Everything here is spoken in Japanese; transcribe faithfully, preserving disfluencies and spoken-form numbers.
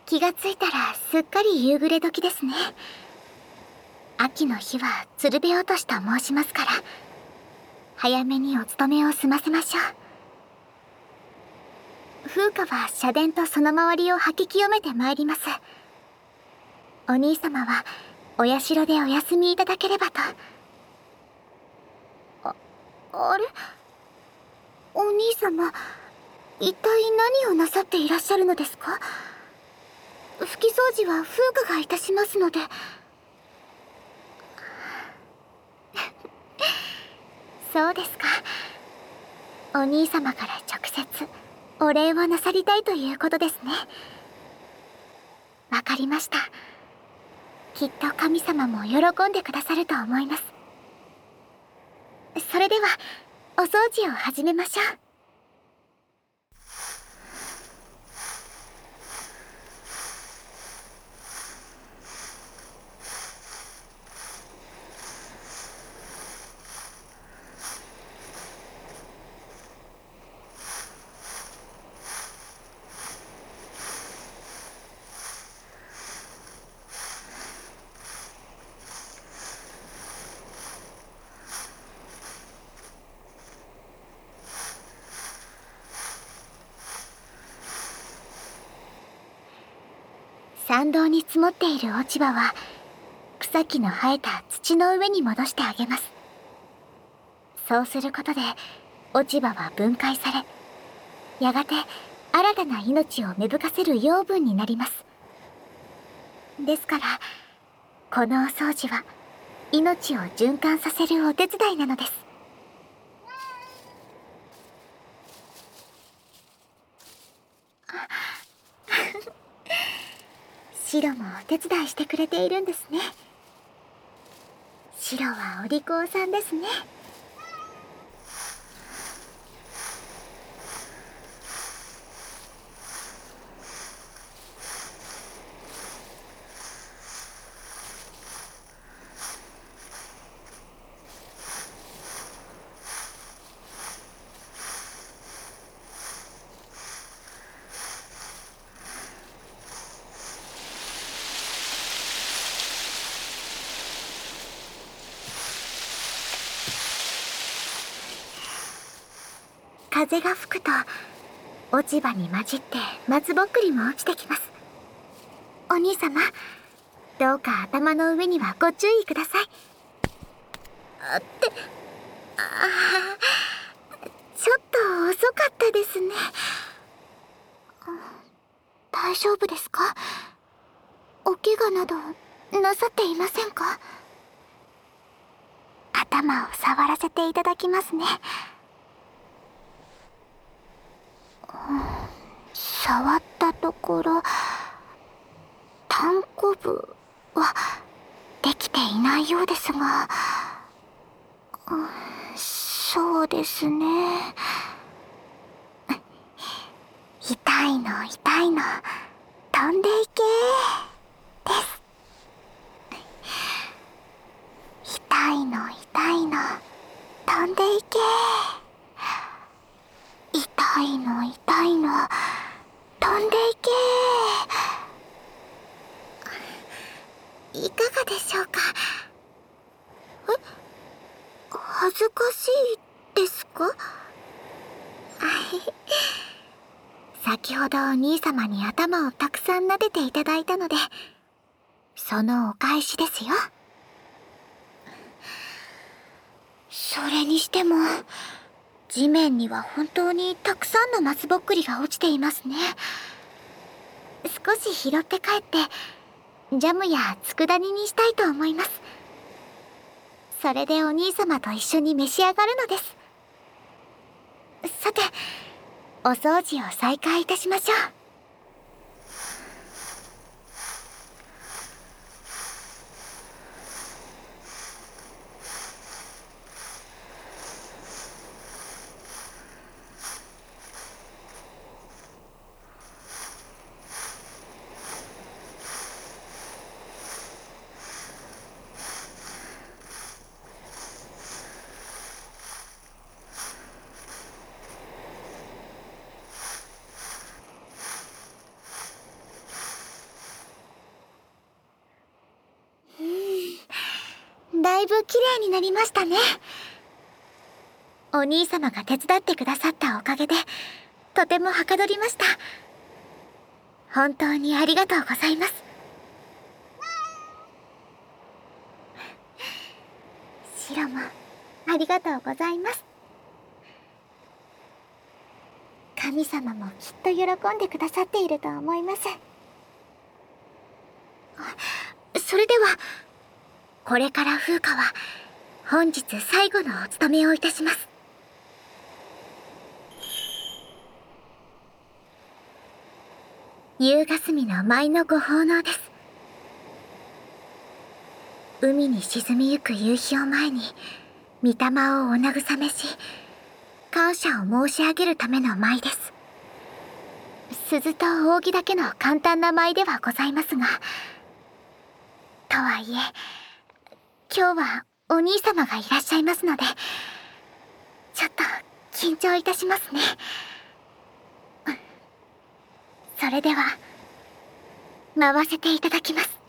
気がついたらすっかり夕暮れ時ですね。秋の日は鶴瓶落としと申しますから、早めにお勤めを済ませましょう。風花は社殿とその周りを吐き清めてまいります。お兄様はお社でお休みいただければと。あ、あれ？お兄様、一体何をなさっていらっしゃるのですか？拭き掃除は風花がいたしますので。そうですか。お兄様から直接お礼をなさりたいということですね。わかりました。きっと神様も喜んでくださると思います。それではお掃除を始めましょう。参道に積もっている落ち葉は草木の生えた土の上に戻してあげます。そうすることで落ち葉は分解され、やがて新たな命を芽吹かせる養分になります。ですからこのお掃除は命を循環させるお手伝いなのです。シロもお手伝いしてくれているんですね。シロはお利口さんですね。風が吹くと落ち葉に混じって松ぼっくりも落ちてきます。お兄様、どうか頭の上にはご注意ください。あって、あー、ちょっと遅かったですね。大丈夫ですか？お怪我などなさっていませんか？頭を触らせていただきますね。触ったところ、単行部はできていないようですが、うん、そうですね。痛いの痛いの飛んでいけです。痛いの痛いの飛んでいけ。痛いの痛いの飛んでいけ。いかがでしょうか？え？恥ずかしいですか？先ほどお兄様に頭をたくさん撫でていただいたので、そのお返しですよ。それにしても地面には本当にたくさんの松ぼっくりが落ちていますね。少し拾って帰ってジャムや佃煮にしたいと思います。それでお兄様と一緒に召し上がるのです。さて、お掃除を再開いたしましょう。 いぶ綺麗になりましたね。お兄様が手伝ってくださったおかげでとてもはかどりました。本当にありがとうございます。シロもありがとうございます。神様もきっと喜んでくださっていると思います。それではこれから風花は本日最後のお務めをいたします。夕霞の舞のご奉納です。海に沈みゆく夕日を前に御霊をお慰めし、感謝を申し上げるための舞です。鈴と扇だけの簡単な舞ではございますが、とはいえ今日はお兄様がいらっしゃいますので、ちょっと緊張いたしますね。それでは舞わせていただきます。